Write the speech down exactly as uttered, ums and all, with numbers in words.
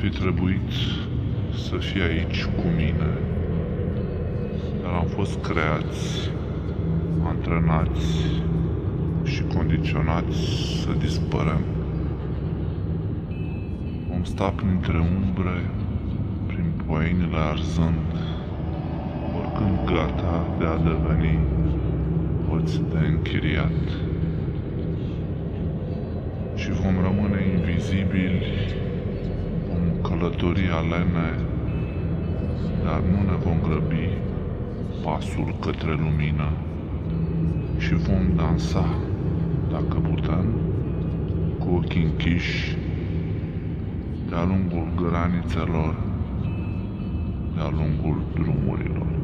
fi trebuit să fie aici cu mine, dar am fost creați, antrenați și condiționați să dispărăm. Vom sta printre umbre, prin poienile arzând, oricând gata de a deveni hoți de închiriat. Și vom rămâne invizibili, vom călători alene, dar nu ne vom grăbi pasul către lumină și vom dansa, dacă putem, cu ochii închiși, de-a lungul granițelor, de-a lungul drumurilor.